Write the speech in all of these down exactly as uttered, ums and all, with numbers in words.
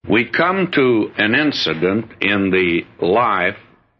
We come to an incident in the life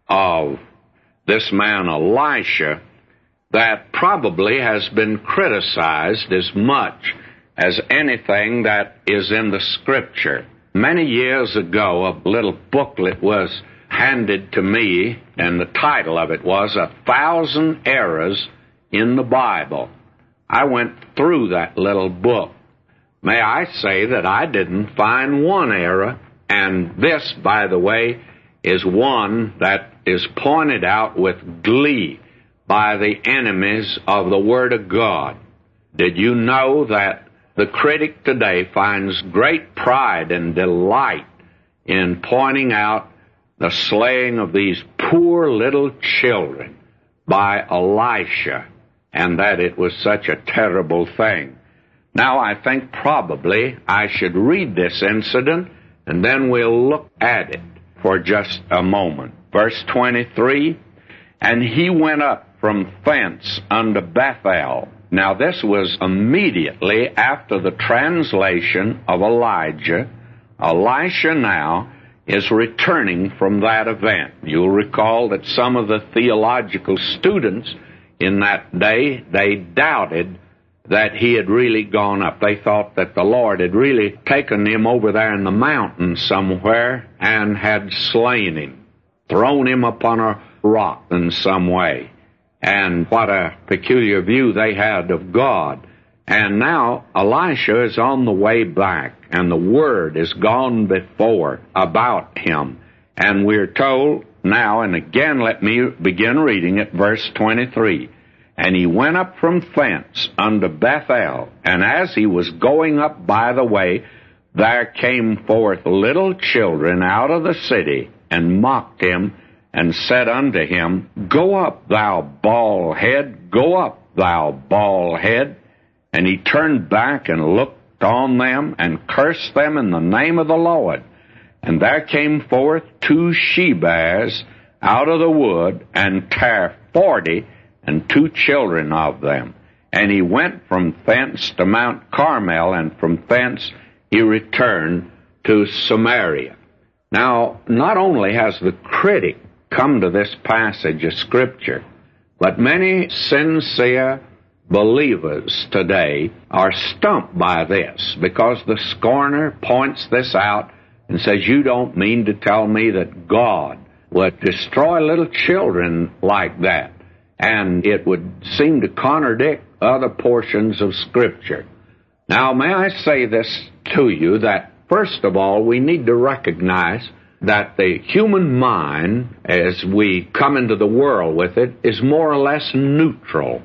of this man Elisha that probably has been criticized as much as anything that is in the Scripture. Many years ago, a little booklet was handed to me, and the title of it was A Thousand Errors in the Bible. I went through that little book. May I say that I didn't find one error, and this, by the way, is one that is pointed out with glee by the enemies of the Word of God. Did you know that the critic today finds great pride and delight in pointing out the slaying of these poor little children by Elisha, and that it was such a terrible thing? Now, I think probably I should read this incident, and then we'll look at it for just a moment. Verse twenty-three, and he went up from thence unto Bethel. Now, this was immediately after the translation of Elijah. Elisha now is returning from that event. You'll recall that some of the theological students in that day, they doubted that he had really gone up. They thought that the Lord had really taken him over there in the mountains somewhere and had slain him, thrown him upon a rock in some way. And what a peculiar view they had of God. And now Elisha is on the way back, and the word is gone before about him. And we're told now, and again let me begin reading at verse twenty-three. And he went up from thence unto Bethel, and as he was going up by the way, there came forth little children out of the city, and mocked him, and said unto him, Go up, thou bald head, go up, thou bald head. And he turned back and looked on them, and cursed them in the name of the Lord. And there came forth two she-bears out of the wood, and tare forty, and two children of them. And he went from thence to Mount Carmel, and from thence he returned to Samaria. Now, not only has the critic come to this passage of Scripture, but many sincere believers today are stumped by this, because the scorner points this out and says, You don't mean to tell me that God would destroy little children like that? And it would seem to contradict other portions of Scripture. Now, may I say this to you, that first of all, we need to recognize that the human mind, as we come into the world with it, is more or less neutral.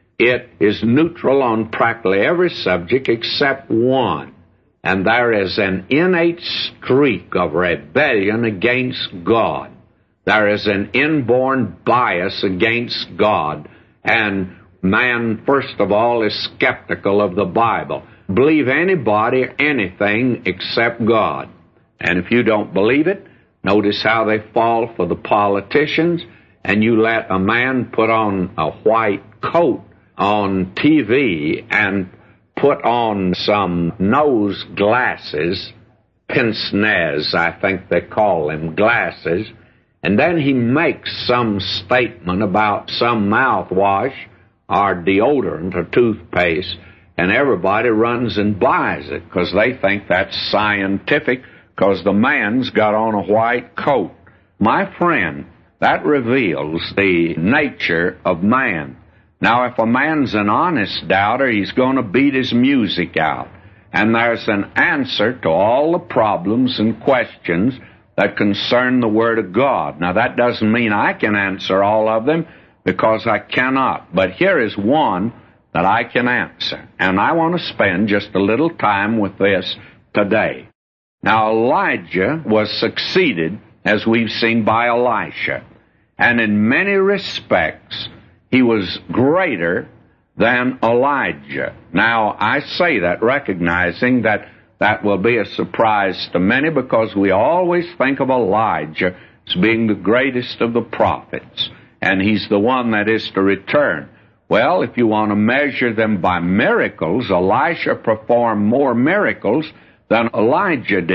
It is neutral on practically every subject except one, and there is an innate streak of rebellion against God. There is an inborn bias against God, and man, first of all, is skeptical of the Bible. Believe anybody or anything except God. And if you don't believe it, notice how they fall for the politicians, and you let a man put on a white coat on T V and put on some nose glasses, pince-nez, I think they call them, glasses, and then he makes some statement about some mouthwash or deodorant or toothpaste, and everybody runs and buys it because they think that's scientific because the man's got on a white coat. My friend, that reveals the nature of man. Now, if a man's an honest doubter, he's going to beat his music out. And there's an answer to all the problems and questions that concern the Word of God. Now, that doesn't mean I can answer all of them, because I cannot. But here is one that I can answer. And I want to spend just a little time with this today. Now, Elijah was succeeded, as we've seen, by Elisha. And in many respects, he was greater than Elijah. Now, I say that recognizing that that will be a surprise to many, because we always think of Elijah as being the greatest of the prophets, and he's the one that is to return. Well, if you want to measure them by miracles, Elisha performed more miracles than Elijah did.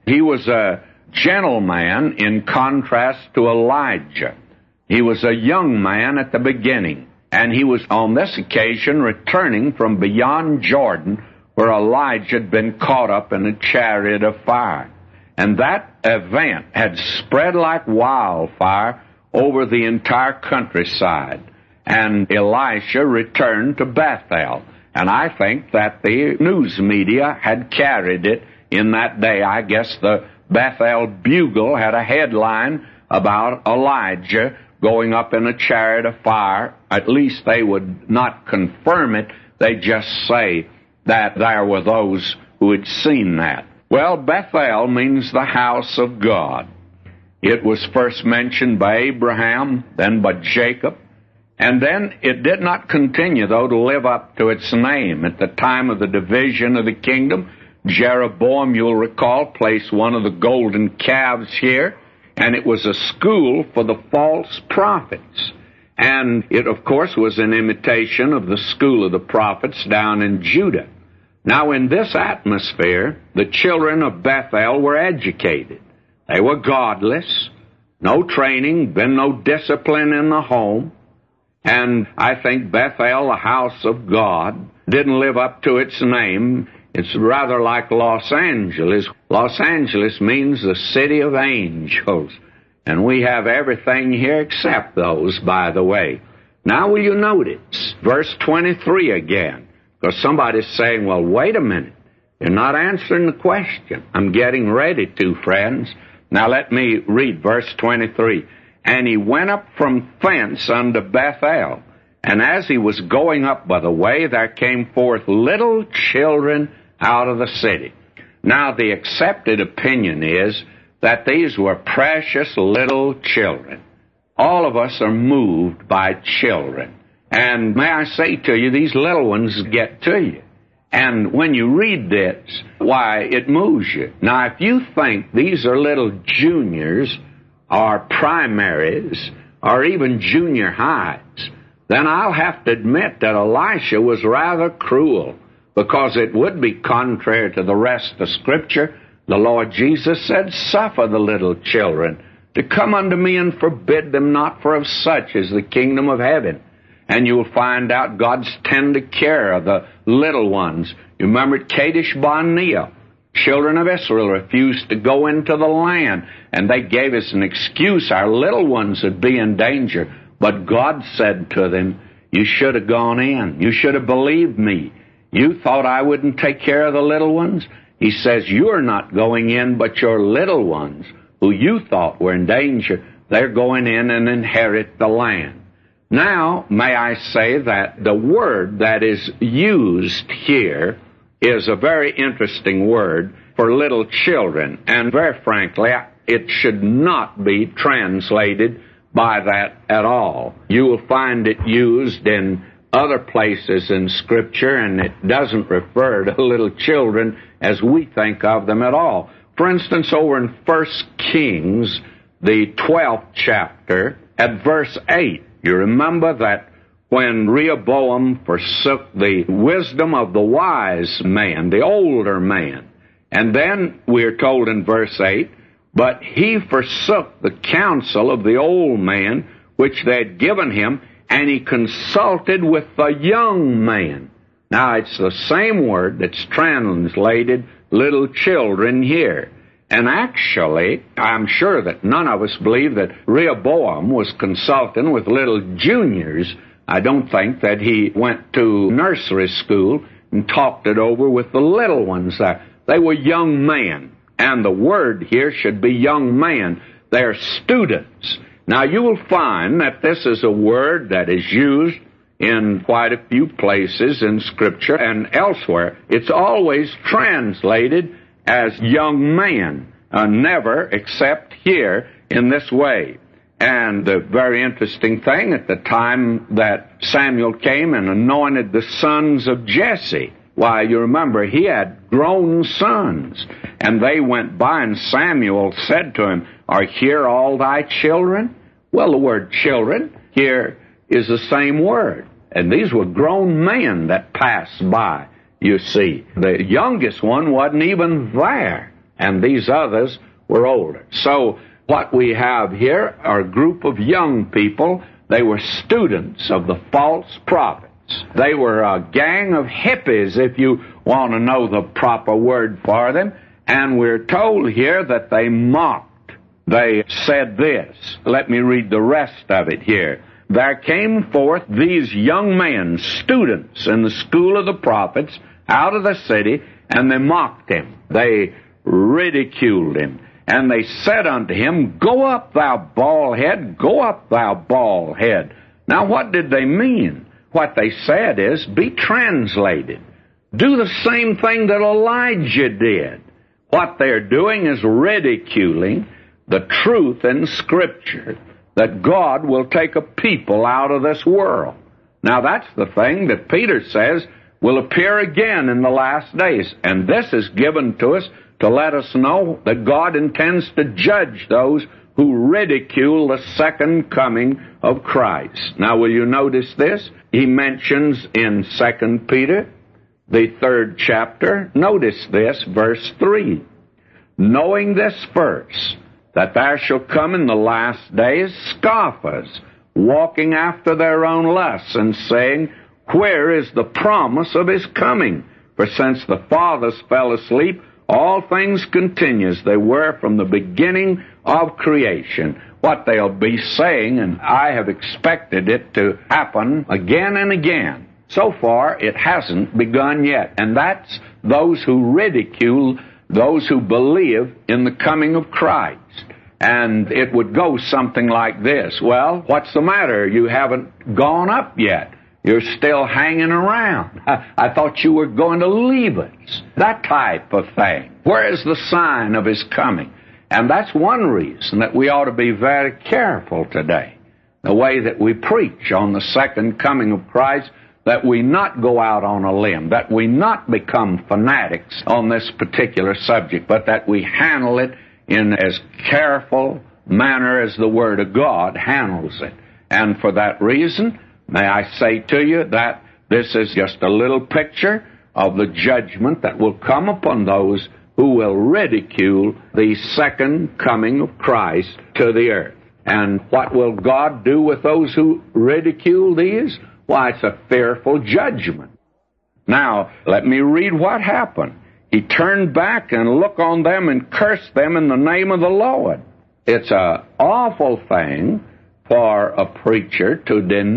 He was a gentleman in contrast to Elijah. He was a young man at the beginning, and he was on this occasion returning from beyond Jordan, where Elijah had been caught up in a chariot of fire. And that event had spread like wildfire over the entire countryside. And Elisha returned to Bethel. And I think that the news media had carried it in that day. I guess the Bethel Bugle had a headline about Elijah going up in a chariot of fire. At least they would not confirm it. They just say that there were those who had seen that. Well, Bethel means the house of God. It was first mentioned by Abraham, then by Jacob, and then it did not continue, though, to live up to its name. At the time of the division of the kingdom, Jeroboam, you'll recall, placed one of the golden calves here, and it was a school for the false prophets. And it, of course, was an imitation of the school of the prophets down in Judah. Now, in this atmosphere, the children of Bethel were educated. They were godless, no training, been no discipline in the home. And I think Bethel, the house of God, didn't live up to its name. It's rather like Los Angeles. Los Angeles means the city of angels. And we have everything here except those, by the way. Now will you notice verse twenty-three again? Because somebody's saying, well, wait a minute. You're not answering the question. I'm getting ready to, friends. Now let me read verse twenty-three. And he went up from thence unto Bethel. And as he was going up by the way, there came forth little children out of the city. Now the accepted opinion is that these were precious little children. All of us are moved by children. And may I say to you, these little ones get to you. And when you read this, why, it moves you. Now, if you think these are little juniors or primaries or even junior highs, then I'll have to admit that Elisha was rather cruel, because it would be contrary to the rest of Scripture. The Lord Jesus said, suffer the little children to come unto me and forbid them not, for of such is the kingdom of heaven. And you'll find out God's tender care of the little ones. You remember at Kadesh Barnea, children of Israel refused to go into the land, and they gave us an excuse. Our little ones would be in danger. But God said to them, you should have gone in. You should have believed me. You thought I wouldn't take care of the little ones? He says, you're not going in, but your little ones, who you thought were in danger, they're going in and inherit the land. Now, may I say that the word that is used here is a very interesting word for little children. And very frankly, it should not be translated by that at all. You will find it used in other places in Scripture, and it doesn't refer to little children as we think of them at all. For instance, over in First Kings, the twelfth chapter, at verse eight, you remember that when Rehoboam forsook the wisdom of the wise man, the older man, and then we're told in verse eight, but he forsook the counsel of the old man, which they had given him, and he consulted with the young man. Now, it's the same word that's translated little children here. And actually, I'm sure that none of us believe that Rehoboam was consulting with little juniors. I don't think that he went to nursery school and talked it over with the little ones there. They were young men, and the word here should be young man. They're students. Now, you will find that this is a word that is used in quite a few places in Scripture and elsewhere. It's always translated as young man, uh, never except here in this way. And the very interesting thing, at the time that Samuel came and anointed the sons of Jesse, why, you remember, he had grown sons, and they went by, and Samuel said to him, are here all thy children? Well, the word children here is the same word, and these were grown men that passed by, you see. The youngest one wasn't even there. and these others were older. So what we have here are a group of young people. They were students of the false prophets. They were a gang of hippies, if you want to know the proper word for them. And we're told here that they mocked. They said this. Let me read the rest of it here. There came forth these young men, students in the school of the prophets, out of the city, and they mocked him. They ridiculed him. And they said unto him, Go up, thou bald head, go up, thou bald head. Now, what did they mean? What they said is, be translated. Do the same thing that Elijah did. What they're doing is ridiculing the truth in Scripture, that God will take a people out of this world. Now, that's the thing that Peter says will appear again in the last days. And this is given to us to let us know that God intends to judge those who ridicule the second coming of Christ. Now, will you notice this? He mentions in Second Peter, the third chapter, notice this, verse three. Knowing this first, that there shall come in the last days scoffers, walking after their own lusts, and saying, Where is the promise of his coming? For since the fathers fell asleep, all things continue as they were from the beginning of creation. What they'll be saying, and I have expected it to happen again and again. So far, it hasn't begun yet. And that's those who ridicule those who believe in the coming of Christ. And it would go something like this. Well, what's the matter? You haven't gone up yet. You're still hanging around. I, I thought you were going to leave us. That type of thing. Where is the sign of his coming? And that's one reason that we ought to be very careful today. The way that we preach on the second coming of Christ, that we not go out on a limb, that we not become fanatics on this particular subject, but that we handle it in as careful manner as the Word of God handles it. And for that reason, may I say to you that this is just a little picture of the judgment that will come upon those who will ridicule the second coming of Christ to the earth. And what will God do with those who ridicule these? Why, it's a fearful judgment. Now, let me read what happened. He turned back and looked on them and cursed them in the name of the Lord. It's an awful thing for a preacher to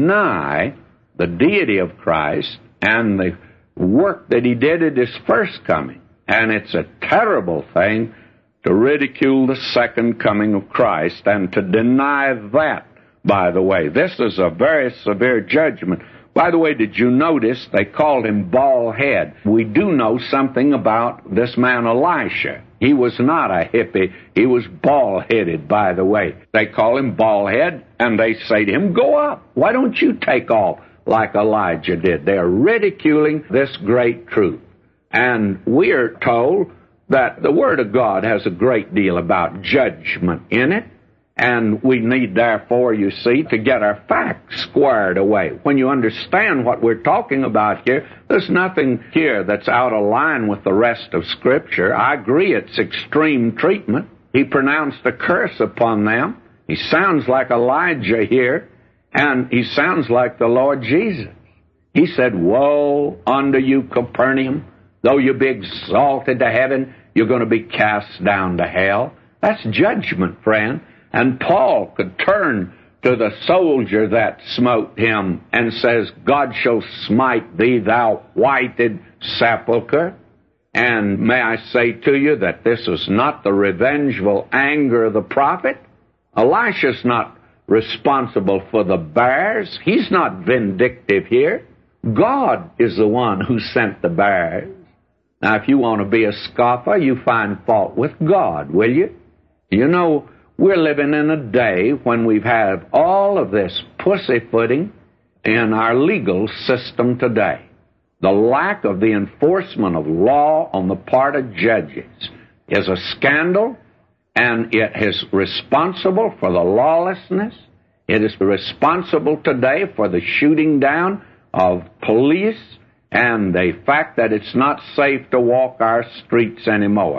deny the deity of Christ and the work that he did at his first coming. And it's a terrible thing to ridicule the second coming of Christ and to deny that, by the way. This is a very severe judgment. By the way, did you notice they called him bald head? We do know something about this man Elisha. He was not a hippie. He was bald-headed, by the way. They call him bald head, and they say to him, Go up. Why don't you take off like Elijah did? They're ridiculing this great truth. And we are told that the Word of God has a great deal about judgment in it. And we need, therefore, you see, to get our facts squared away. When you understand what we're talking about here, there's nothing here that's out of line with the rest of Scripture. I agree it's extreme treatment. He pronounced a curse upon them. He sounds like Elijah here, and he sounds like the Lord Jesus. He said, Woe unto you, Capernaum! Though you be exalted to heaven, you're going to be cast down to hell. That's judgment, friend. And Paul could turn to the soldier that smote him and says, God shall smite thee, thou whited sepulchre. And may I say to you that this is not the revengeful anger of the prophet. Elisha's not responsible for the bears. He's not vindictive here. God is the one who sent the bears. Now, if you want to be a scoffer, you find fault with God, will you? You know, we're living in a day when we've had all of this pussyfooting in our legal system today. The lack of the enforcement of law on the part of judges is a scandal, and it is responsible for the lawlessness. It is responsible today for the shooting down of police and the fact that it's not safe to walk our streets anymore.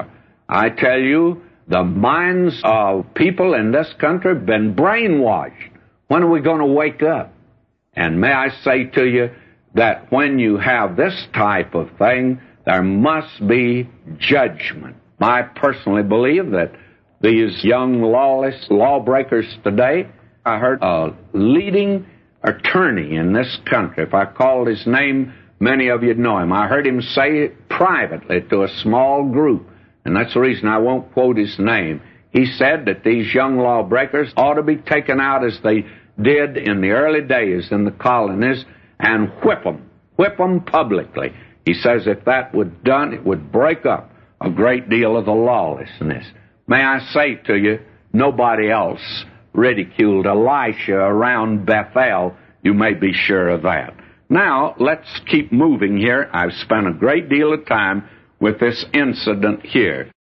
I tell you, the minds of people in this country have been brainwashed. When are we going to wake up? And may I say to you that when you have this type of thing, there must be judgment. I personally believe that these young lawless lawbreakers today, I heard a leading attorney in this country, if I called his name, many of you know him. I heard him say it privately to a small group, and that's the reason I won't quote his name. He said that these young lawbreakers ought to be taken out as they did in the early days in the colonies and whip them, whip them publicly. He says if that were done, it would break up a great deal of the lawlessness. May I say to you, nobody else ridiculed Elisha around Bethel. You may be sure of that. Now, let's keep moving here. I've spent a great deal of time with this incident here.